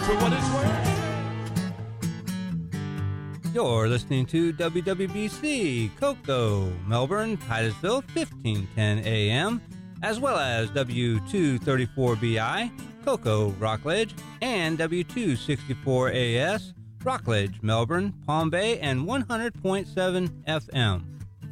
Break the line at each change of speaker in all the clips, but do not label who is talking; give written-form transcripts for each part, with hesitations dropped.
for what it's worth.
You're listening to WWBC, Cocoa, Melbourne, Titusville, 1510 AM, as well as W234BI, Cocoa, Rockledge, and W264AS, Rockledge, Melbourne, Palm Bay, and 100.7 FM.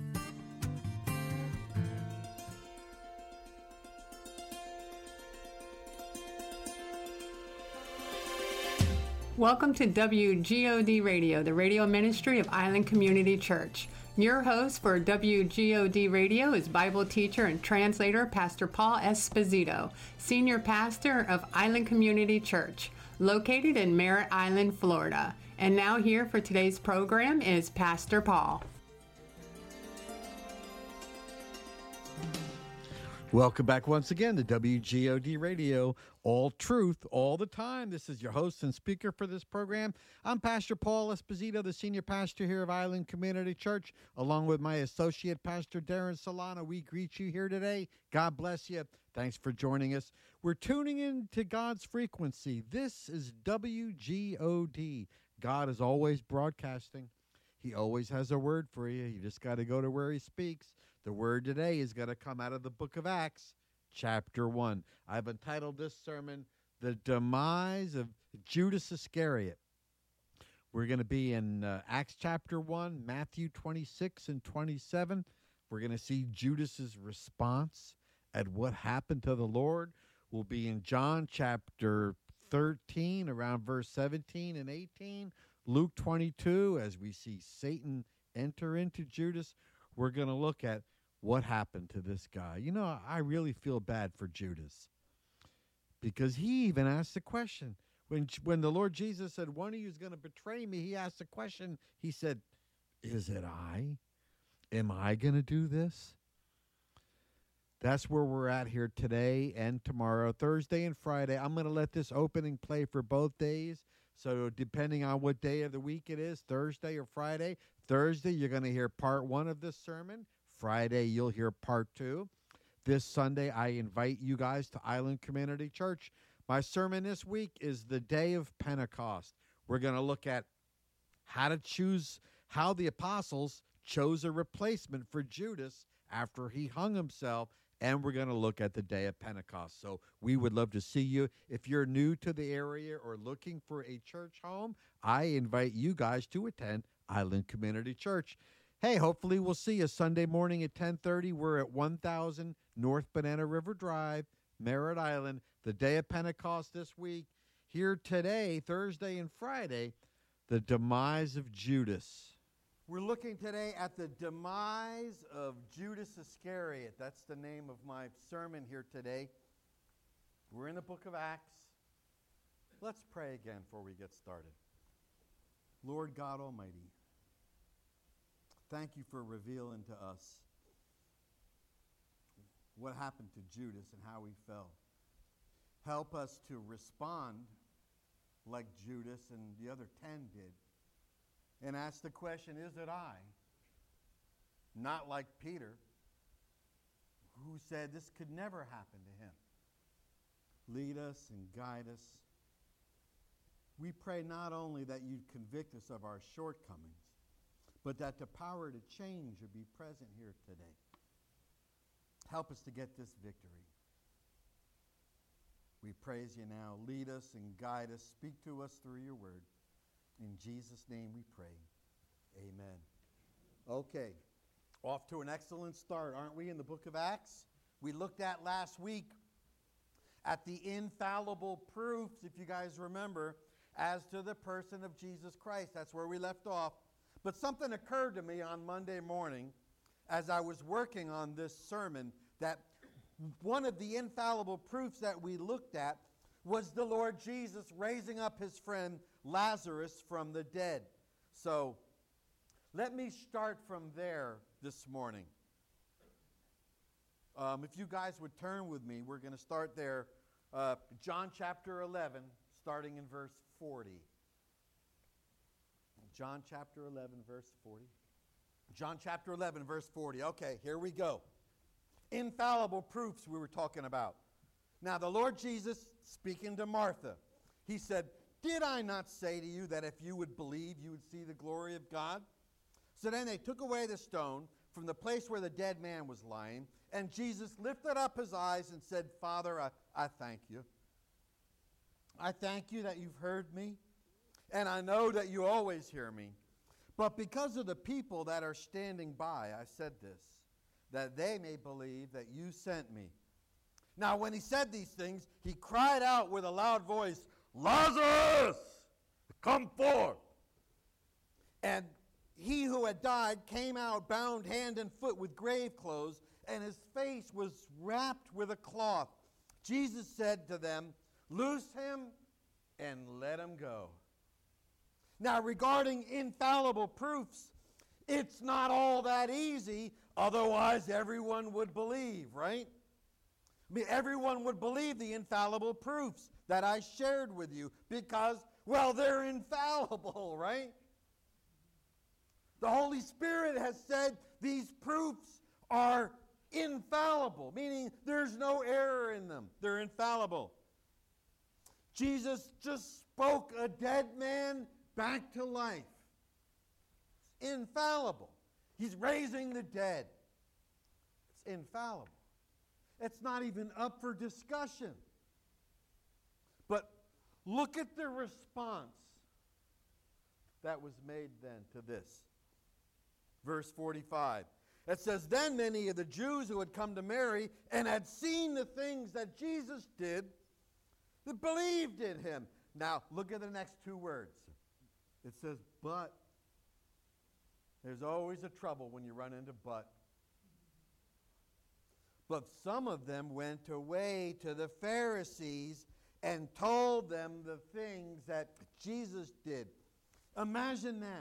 Welcome to WGOD Radio, the radio ministry of Island Community Church. Your host for WGOD Radio is Bible teacher and translator Pastor Paul Esposito, senior pastor of Island Community Church, located in Merritt Island, Florida. And now here for today's program is Pastor Paul.
Welcome back once again to WGOD Radio, all truth, all the time. This is your host and speaker for this program. I'm Pastor Paul Esposito, the senior pastor here of Island Community Church, along with my associate pastor, Darren Solano. We greet you here today. God bless you. Thanks for joining us. We're tuning in to God's frequency. This is WGOD. God is always broadcasting. He always has a word for you. You just got to go to where he speaks. The word today is going to come out of the book of Acts, chapter 1. I've entitled this sermon, The Demise of Judas Iscariot. We're going to be in Acts chapter 1, Matthew 26 and 27. We're going to see Judas's response at what happened to the Lord. We'll be in John chapter 13, around verse 17 and 18. Luke 22, as we see Satan enter into Judas. We're going to look at what happened to this guy. You know, I really feel bad for Judas because he even asked the question. When the Lord Jesus said, one of you is going to betray me, he asked the question. He said, is it I? Am I going to do this? That's where we're at here today and tomorrow, Thursday and Friday. I'm going to let this opening play for both days. So depending on what day of the week it is, Thursday or Friday, Thursday, you're going to hear part 1 of this sermon. Friday, you'll hear part 2. This Sunday, I invite you guys to Island Community Church. My sermon this week is the day of Pentecost. We're going to look at how the apostles chose a replacement for Judas after he hung himself, and we're going to look at the day of Pentecost. So we would love to see you. If you're new to the area or looking for a church home, I invite you guys to attend Island Community Church. Hey, hopefully we'll see you Sunday morning at 10:30. We're at 1000 North Banana River Drive, Merritt Island, the day of Pentecost this week. Here today, Thursday and Friday, the demise of Judas. We're looking today at the demise of Judas Iscariot. That's the name of my sermon here today. We're in the book of Acts. Let's pray again before we get started. Lord God Almighty, thank you for revealing to us what happened to Judas and how he fell. Help us to respond like Judas and the other 10 did and ask the question, is it I? Not like Peter, who said this could never happen to him. Lead us and guide us. We pray not only that you'd convict us of our shortcomings, but that the power to change would be present here today. Help us to get this victory. We praise you now. Lead us and guide us. Speak to us through your word. In Jesus' name we pray. Amen. Okay. Off to an excellent start, aren't we, in the book of Acts? We looked at last week at the infallible proofs, if you guys remember, as to the person of Jesus Christ. That's where we left off. But something occurred to me on Monday morning as I was working on this sermon, that one of the infallible proofs that we looked at was the Lord Jesus raising up his friend Lazarus from the dead. So let me start from there this morning. If you guys would turn with me, we're going to start there. John chapter 11, starting in verse 40. John chapter 11, verse 40. John chapter 11, verse 40. Okay, here we go. Infallible proofs we were talking about. Now, the Lord Jesus, speaking to Martha, he said,
did I not say to you that if you would believe, you would see the glory of God? So then they took away the stone from the place where the dead man was lying, and Jesus lifted up his eyes and said, Father, I thank you. I thank you that you've heard me, and I know that you always hear me. But because of the people that are standing by, I said this, that they may believe that you sent me. Now, when he said these things, he cried out with a loud voice, Lazarus, come forth. And he who had died came out bound hand and foot with grave clothes, and his face was wrapped with a cloth. Jesus said to them, Loose him and let him go. Now, regarding infallible proofs, it's not all that easy, otherwise everyone would believe, right? I mean, everyone would believe the infallible proofs that I shared with you because, well, they're infallible, right? The Holy Spirit has said these proofs are infallible, meaning there's no error in them. They're infallible. Jesus just spoke a dead man back to life. It's infallible. He's raising the dead. It's infallible. It's not even up for discussion. But look at the response that was made then to this. Verse 45. It says, Then many of the Jews who had come to Mary and had seen the things that Jesus did, that believed in him. Now, look at the next two words. It says, but. There's always a trouble when you run into but. But some of them went away to the Pharisees and told them the things that Jesus did. Imagine that.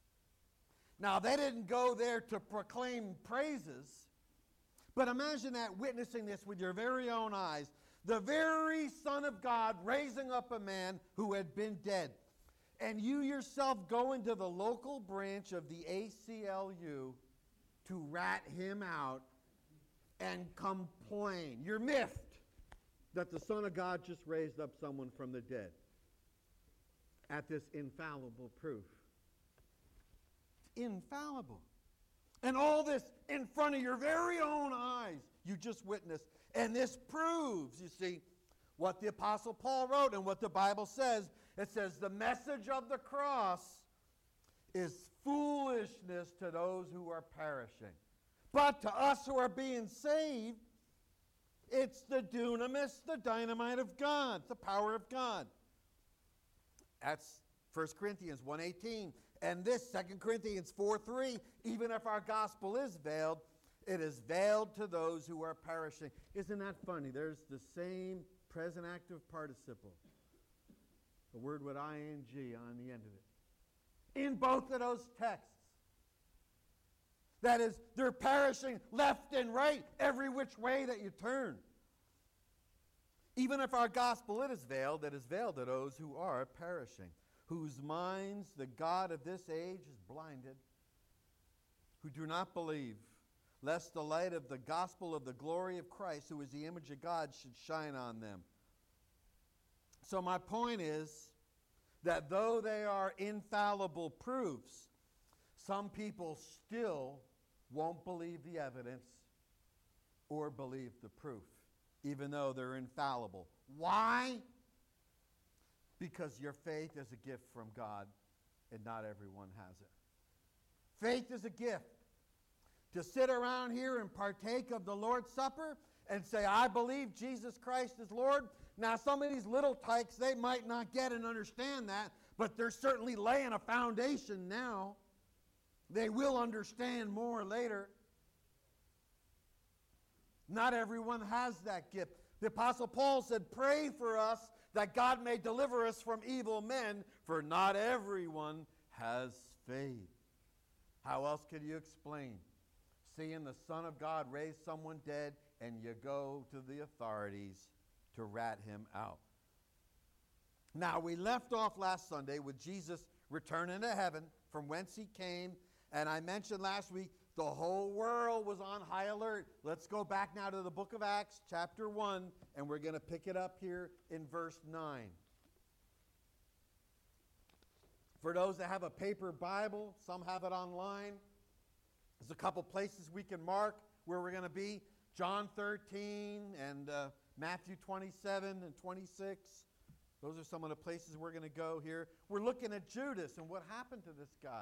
Now, they didn't go there to proclaim praises, but imagine that, witnessing this with your very own eyes. The very Son of God raising up a man who had been dead. And you yourself go into the local branch of the ACLU to rat him out and complain. You're miffed that the Son of God just raised up someone from the dead at this infallible proof. It's infallible. And all this in front of your very own eyes you just witnessed. And this proves, you see, what the Apostle Paul wrote and what the Bible says. It says the message of the cross is foolishness to those who are perishing. But to us who are being saved, it's the dunamis, the dynamite of God, the power of God. That's 1 Corinthians 1:18. And this, 2 Corinthians 4:3, even if our gospel is veiled, it is veiled to those who are perishing. Isn't that funny? There's the same present active participle. The word with ing on the end of it. In both of those texts. That is, they're perishing left and right, every which way that you turn. Even if our gospel it is veiled to those who are perishing, whose minds the God of this age is blinded, who do not believe, lest the light of the gospel of the glory of Christ, who is the image of God, should shine on them. So my point is that though they are infallible proofs, some people still won't believe the evidence or believe the proof, even though they're infallible. Why? Because your faith is a gift from God, and not everyone has it. Faith is a gift. To sit around here and partake of the Lord's Supper and say, I believe Jesus Christ is Lord. Now, some of these little tykes, they might not get and understand that, but they're certainly laying a foundation now. They will understand more later. Not everyone has that gift. The Apostle Paul said, pray for us that God may deliver us from evil men, for not everyone has faith. How else could you explain seeing the Son of God raise someone dead and you go to the authorities to rat him out? Now, we left off last Sunday with Jesus returning to heaven from whence he came. And I mentioned last week the whole world was on high alert. Let's go back now to the book of Acts, chapter 1, and we're going to pick it up here in verse 9. For those that have a paper Bible, some have it online. There's a couple places we can mark where we're going to be. John 13 and Matthew 27 and 26. Those are some of the places we're going to go here. We're looking at Judas and what happened to this guy.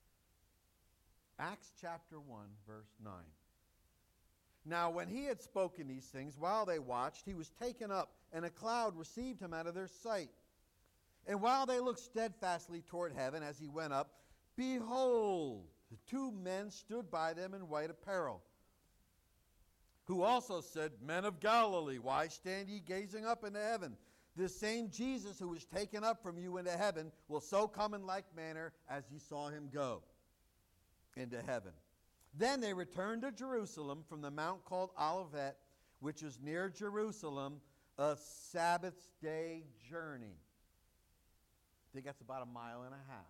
Acts chapter 1, verse 9. Now, when he had spoken these things, while they watched, he was taken up, and a cloud received him out of their sight. And while they looked steadfastly toward heaven as he went up, behold, the two men stood by them in white apparel, who also said, Men of Galilee, why stand ye gazing up into heaven? This same Jesus who was taken up from you into heaven will so come in like manner as ye saw him go into heaven. Then they returned to Jerusalem from the mount called Olivet, which is near Jerusalem, a Sabbath day journey. I think that's about 1.5 miles.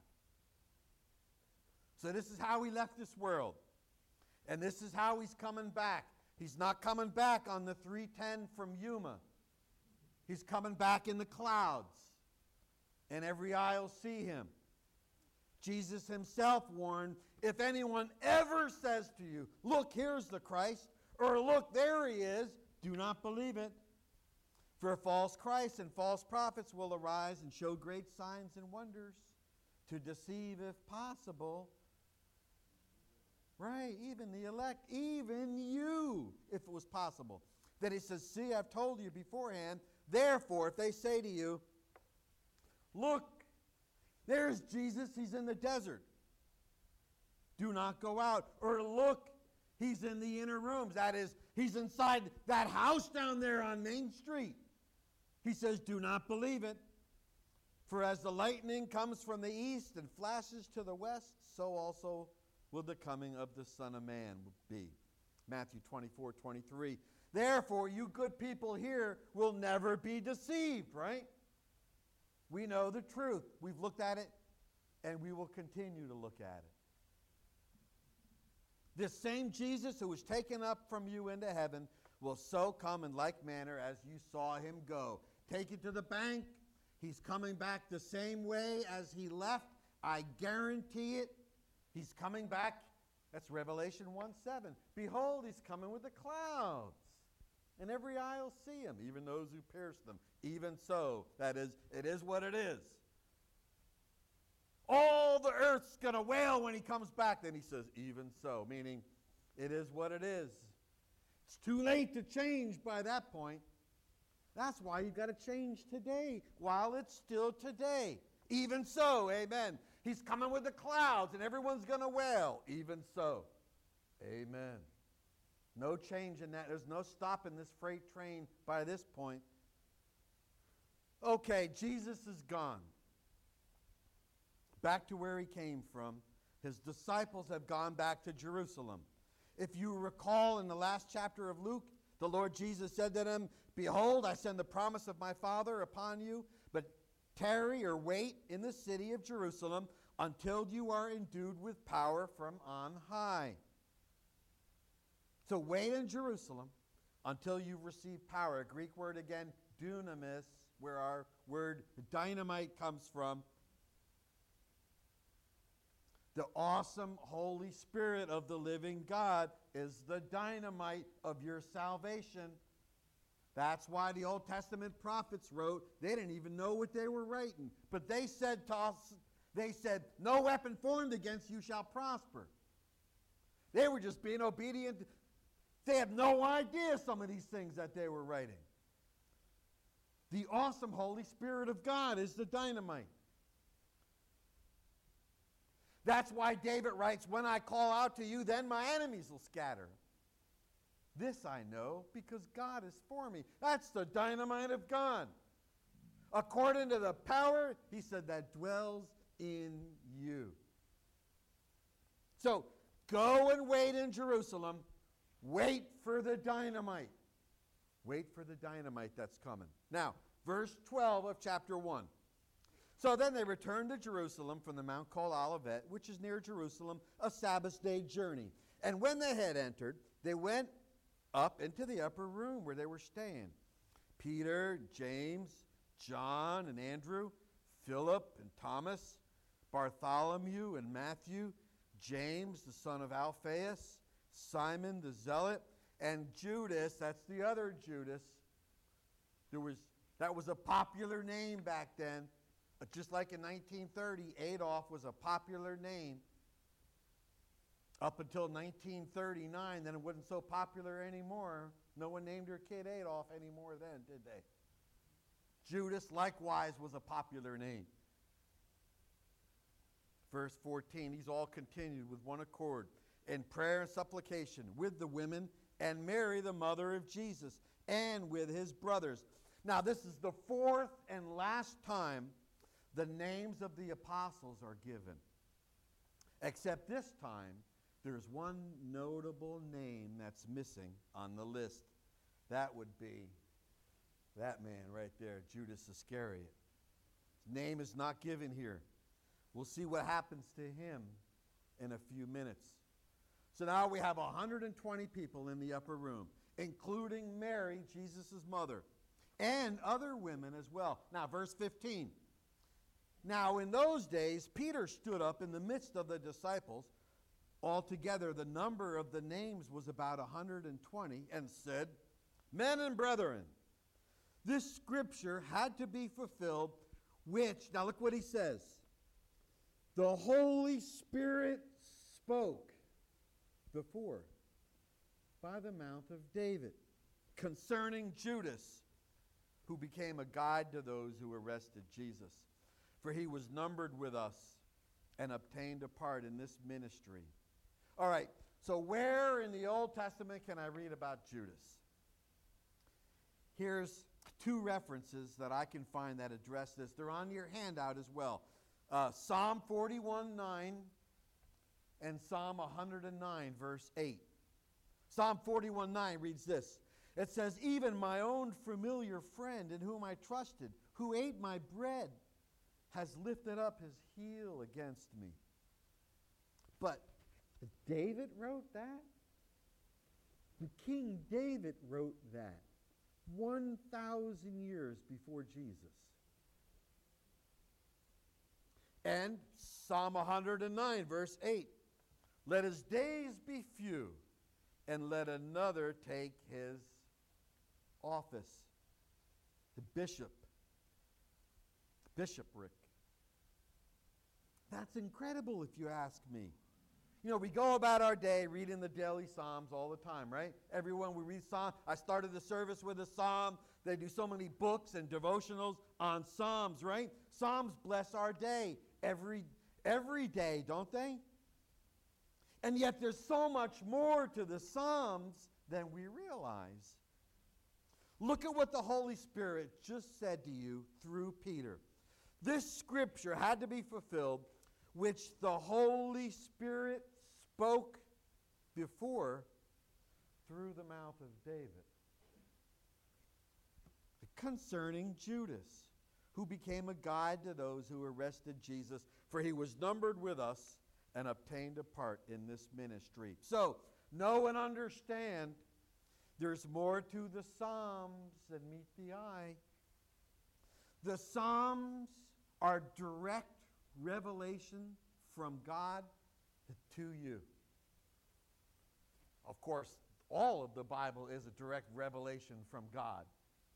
So this is how he left this world. And this is how he's coming back. He's not coming back on the 310 from Yuma. He's coming back in the clouds. And every eye will see him. Jesus himself warned, if anyone ever says to you, look, here's the Christ, or look, there he is, do not believe it. For false Christs and false prophets will arise and show great signs and wonders to deceive, if possible, right, even the elect, even you, if it was possible. Then he says, see, I've told you beforehand. Therefore, if they say to you, look, there's Jesus, he's in the desert. Do not go out. Or look, he's in the inner rooms. That is, he's inside that house down there on Main Street. He says, do not believe it. For as the lightning comes from the east and flashes to the west, so also will the coming of the Son of Man be. Matthew 24:23. Therefore, you good people here will never be deceived, right? We know the truth. We've looked at it, and we will continue to look at it. This same Jesus who was taken up from you into heaven will so come in like manner as you saw him go. Take it to the bank. He's coming back the same way as he left. I guarantee it. He's coming back. That's Revelation 1:7. Behold, he's coming with the clouds. And every eye will see him, even those who pierced them. Even so, that is, it is what it is. All the earth's going to wail when he comes back. Then he says, even so, meaning it is what it is. It's too late to change by that point. That's why you've got to change today, while it's still today. Even so, amen. He's coming with the clouds, and everyone's going to wail. Even so, amen. No change in that. There's no stopping this freight train by this point. Okay, Jesus is gone. Back to where he came from. His disciples have gone back to Jerusalem. If you recall in the last chapter of Luke, the Lord Jesus said to them, behold, I send the promise of my Father upon you, but tarry or wait in the city of Jerusalem until you are endued with power from on high. So wait in Jerusalem until you receive power. A Greek word again, dunamis, where our word dynamite comes from. The awesome Holy Spirit of the living God is the dynamite of your salvation. That's why the Old Testament prophets wrote, they didn't even know what they were writing. But they said to us, no weapon formed against you shall prosper. They were just being obedient. They had no idea some of these things that they were writing. The awesome Holy Spirit of God is the dynamite. That's why David writes, when I call out to you, then my enemies will scatter. This I know because God is for me. That's the dynamite of God. According to the power, he said, that dwells in you. So, go and wait in Jerusalem. Wait for the dynamite. Wait for the dynamite that's coming. Now, verse 12 of chapter 1. So then they returned to Jerusalem from the mount called Olivet, which is near Jerusalem, a Sabbath day journey. And when they had entered, they went up into the upper room where they were staying. Peter, James, John, and Andrew, Philip, and Thomas, Bartholomew and Matthew, James, the son of Alphaeus, Simon the Zealot, and Judas, that's the other Judas. That was a popular name back then. Just like in 1930, Adolf was a popular name. Up until 1939, then it wasn't so popular anymore. No one named their kid Adolf anymore then, did they? Judas likewise was a popular name. Verse 14, these all continued with one accord in prayer and supplication with the women and Mary, the mother of Jesus, and with his brothers. Now, this is the fourth and last time the names of the apostles are given. Except this time, there's one notable name that's missing on the list. That would be that man right there, Judas Iscariot. His name is not given here. We'll see what happens to him in a few minutes. So now we have 120 people in the upper room, including Mary, Jesus' mother, and other women as well. Now, verse 15. Now, in those days, Peter stood up in the midst of the disciples. Altogether, the number of the names was about 120, and said, Men and brethren, this scripture had to be fulfilled, which, now look what he says, the Holy Spirit spoke before by the mouth of David concerning Judas, who became a guide to those who arrested Jesus. For he was numbered with us and obtained a part in this ministry. All right, so where in the Old Testament can I read about Judas? Here's two references that I can find that address this. They're on your handout as well. Psalm 41:9 and Psalm 109, verse 8. Psalm 41:9 reads this. It says, Even my own familiar friend in whom I trusted, who ate my bread, has lifted up his heel against me. But David wrote that? King David wrote that 1,000 years before Jesus. And Psalm 109, verse 8. Let his days be few, and let another take his office. The bishopric. That's incredible if you ask me. You know, we go about our day reading the daily Psalms all the time, right? Everyone, we read Psalms. I started the service with a Psalm. They do so many books and devotionals on Psalms, right? Psalms bless our day every day, don't they? And yet there's so much more to the Psalms than we realize. Look at what the Holy Spirit just said to you through Peter. This scripture had to be fulfilled, which the Holy Spirit spoke before through the mouth of David. Concerning Judas, who became a guide to those who arrested Jesus, for he was numbered with us and obtained a part in this ministry. So, know and understand, there's more to the Psalms than meet the eye. The Psalms are direct revelation from God to you. Of course, all of the Bible is a direct revelation from God.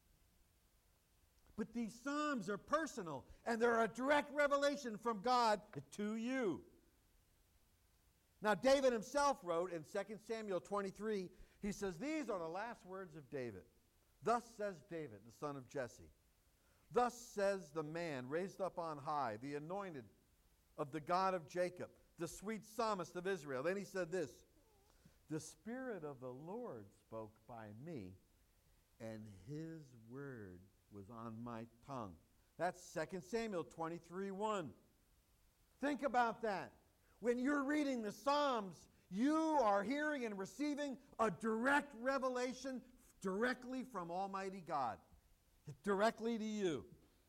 But these Psalms are personal, and they're a direct revelation from God to you. Now, David himself wrote in 2 Samuel 23, he says, These are the last words of David. Thus says David, the son of Jesse. Thus says the man raised up on high, the anointed of the God of Jacob, the sweet psalmist of Israel. Then he said this, The Spirit of the Lord spoke by me, and his word was on my tongue. That's 2 Samuel 23:1. Think about that. When you're reading the Psalms, you are hearing and receiving a direct revelation directly from Almighty God. Directly to you.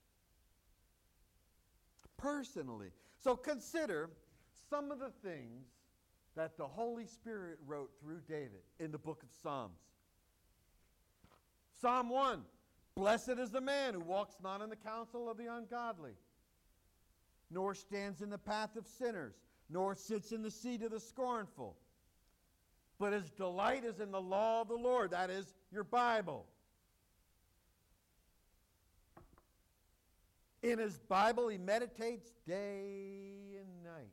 Personally. So consider some of the things that the Holy Spirit wrote through David in the book of Psalms. Psalm 1. Blessed is the man who walks not in the counsel of the ungodly, nor stands in the path of sinners, nor sits in the seat of the scornful. But his delight is in the law of the Lord. That is your Bible. In his Bible, he meditates day and night.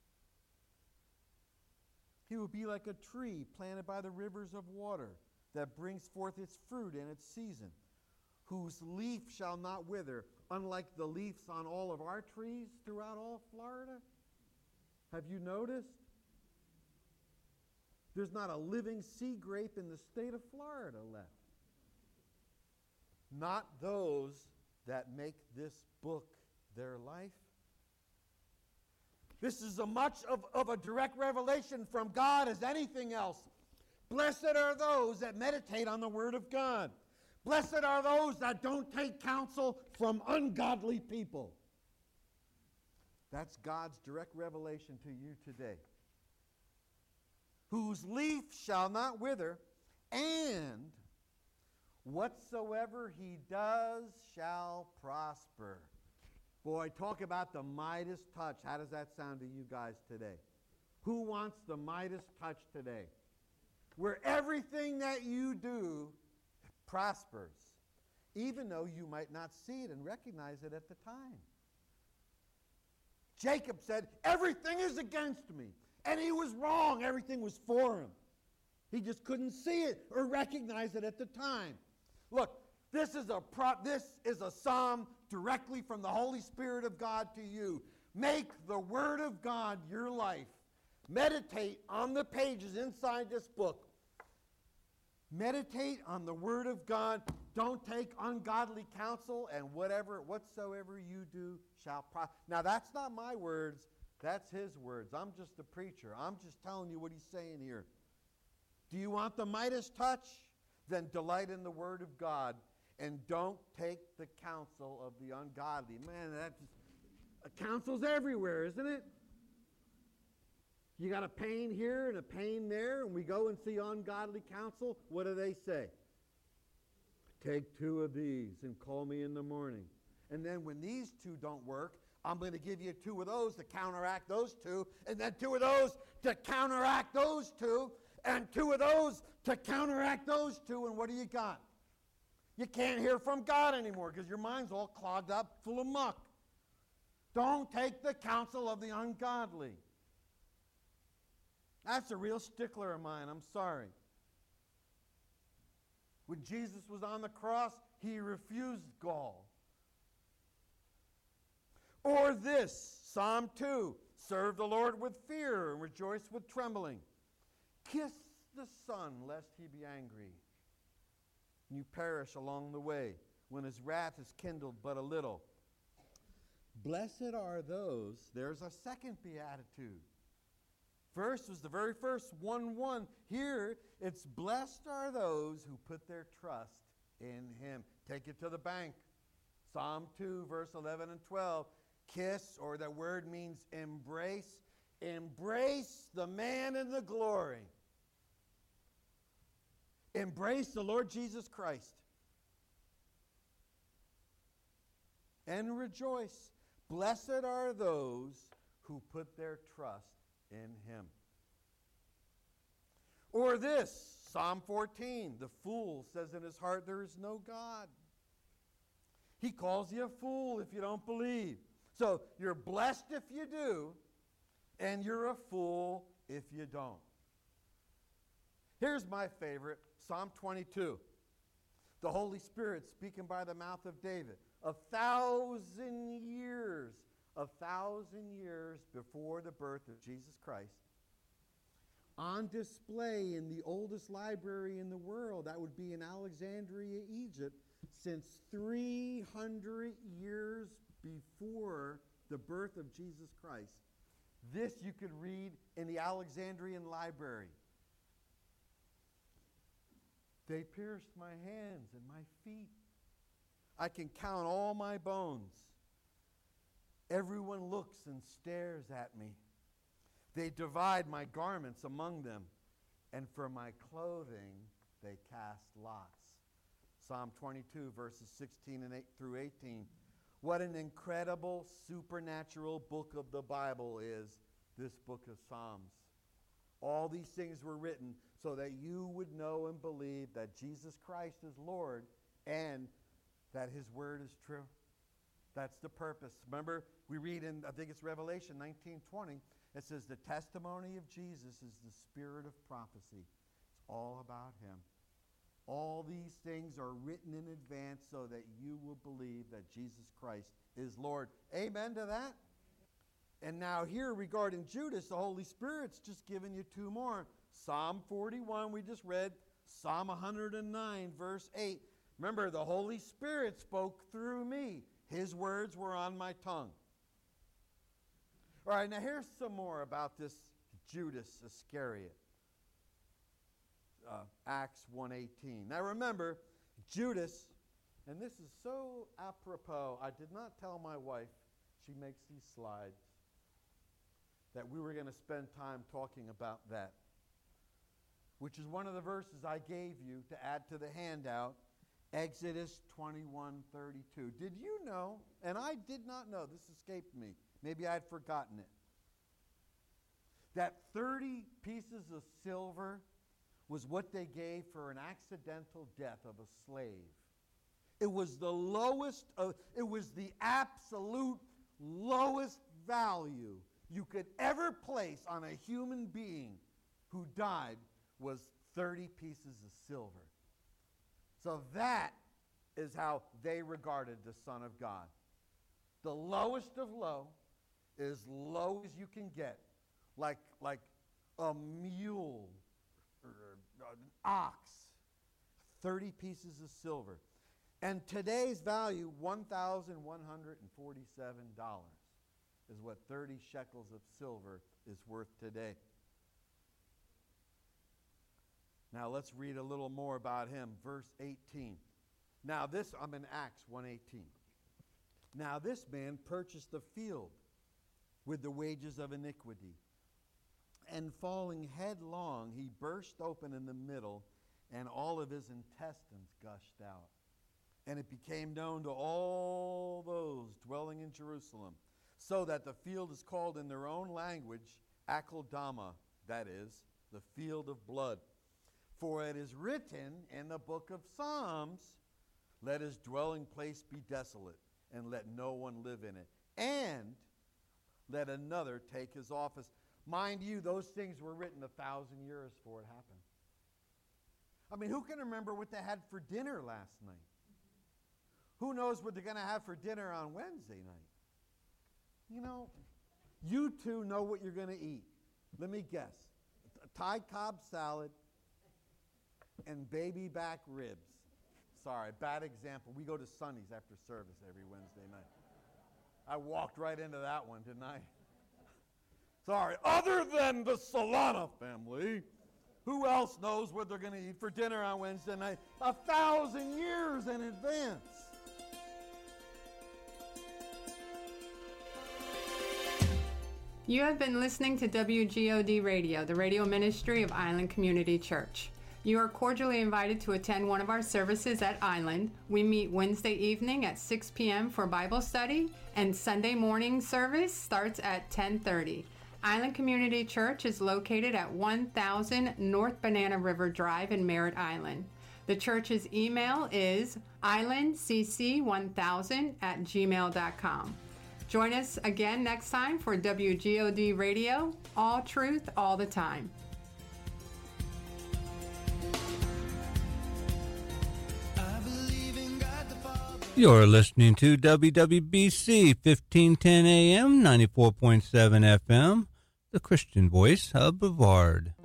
He will be like a tree planted by the rivers of water that brings forth its fruit in its season, whose leaf shall not wither, unlike the leaves on all of our trees throughout all Florida. Have you noticed? There's not a living sea grape in the state of Florida left. Not those that make this book their life. This is as much of a direct revelation from God as anything else. Blessed are those that meditate on the Word of God. Blessed are those that don't take counsel from ungodly people. That's God's direct revelation to you today. Whose leaf shall not wither, and whatsoever he does shall prosper. Boy, talk about the Midas touch. How does that sound to you guys today? Who wants the Midas touch today? Where everything that you do prospers, even though you might not see it and recognize it at the time. Jacob said, everything is against me. And he was wrong. Everything was for him. He just couldn't see it or recognize it at the time. Look, this is a psalm directly from the Holy Spirit of God to you. Make the Word of God your life. Meditate on the pages inside this book. Meditate on the Word of God. Don't take ungodly counsel, and whatsoever you do shall prosper. Now, that's not my words. That's his words. I'm just a preacher. I'm just telling you what he's saying here. Do you want the Midas touch? Then delight in the Word of God, and don't take the counsel of the ungodly. Man, counsel's everywhere, isn't it? You got a pain here and a pain there, and we go and see ungodly counsel. What do they say? Take 2 of these and call me in the morning. And then when these 2 don't work, I'm going to give you 2 of those to counteract those 2, and then 2 of those to counteract those 2, and 2 of those to counteract those 2, and what do you got? You can't hear from God anymore because your mind's all clogged up, full of muck. Don't take the counsel of the ungodly. That's a real stickler of mine. I'm sorry. When Jesus was on the cross, he refused gall. Or this, Psalm 2, serve the Lord with fear and rejoice with trembling. Kiss the Son, lest he be angry, and you perish along the way, when his wrath is kindled but a little. Blessed are those, there's a second beatitude. First was the very first 1:1. Here, it's blessed are those who put their trust in him. Take it to the bank. Psalm 2, verse 11 and 12. Kiss, or that word means embrace. Embrace the man in the glory. Embrace the Lord Jesus Christ. And rejoice. Blessed are those who put their trust in him. Or this, Psalm 14, the fool says in his heart, there is no God. He calls you a fool if you don't believe. So you're blessed if you do, and you're a fool if you don't. Here's my favorite, Psalm 22. The Holy Spirit speaking by the mouth of David. 1,000 years before the birth of Jesus Christ, on display in the oldest library in the world, that would be in Alexandria, Egypt, since 300 years before the birth of Jesus Christ. This you could read in the Alexandrian library. They pierced my hands and my feet. I can count all my bones. Everyone looks and stares at me. They divide my garments among them, and for my clothing they cast lots. Psalm 22, verses 16 and 8 through 18. What an incredible supernatural book of the Bible is this book of Psalms. All these things were written so that you would know and believe that Jesus Christ is Lord and that his word is true. That's the purpose. Remember, we read in, I think it's Revelation 19:20, it says the testimony of Jesus is the spirit of prophecy. It's all about him. All these things are written in advance so that you will believe that Jesus Christ is Lord. Amen to that? And now here regarding Judas, the Holy Spirit's just given you two more. Psalm 41 we just read, Psalm 109 verse 8. Remember, the Holy Spirit spoke through me. His words were on my tongue. All right, now here's some more about this Judas Iscariot. Acts 1:18. Now remember, Judas, and this is so apropos, I did not tell my wife, she makes these slides, that we were going to spend time talking about that, which is one of the verses I gave you to add to the handout, Exodus 21:32. Did you know, and I did not know, this escaped me, maybe I had forgotten it, that 30 pieces of silver was what they gave for an accidental death of a slave. It was the lowest, it was the absolute lowest value you could ever place on a human being who died was 30 pieces of silver. So that is how they regarded the Son of God. The lowest of low, as low as you can get, like a mule or an ox, 30 pieces of silver. And today's value, $1,147, is what 30 shekels of silver is worth today. Now let's read a little more about him. Verse 18. Now this, I'm in Acts 1:18. Now this man purchased a field with the wages of iniquity. And falling headlong, he burst open in the middle, and all of his intestines gushed out. And it became known to all those dwelling in Jerusalem, so that the field is called in their own language Akeldama, that is, the field of blood. For it is written in the book of Psalms, let his dwelling place be desolate, and let no one live in it, and let another take his office. Mind you, those things were written 1,000 years before it happened. I mean, who can remember what they had for dinner last night? Who knows what they're going to have for dinner on Wednesday night? You know, you two know what you're going to eat. Let me guess. Thai Cobb salad and baby back ribs. Sorry, bad example. We go to Sonny's after service every Wednesday night. I walked right into that one, didn't I? Sorry, other than the Solana family, who else knows what they're going to eat for dinner on Wednesday night 1,000 years in advance?
You have been listening to WGOD Radio, the radio ministry of Island Community Church. You are cordially invited to attend one of our services at Island. We meet Wednesday evening at 6 p.m. for Bible study, and Sunday morning service starts at 10:30. Island Community Church is located at 1000 North Banana River Drive in Merritt Island. The church's email is islandcc1000@gmail.com. Join us again next time for WGOD Radio, all truth, all the time.
You're listening to WWBC 1510 AM, 94.7 FM, the Christian voice of Brevard.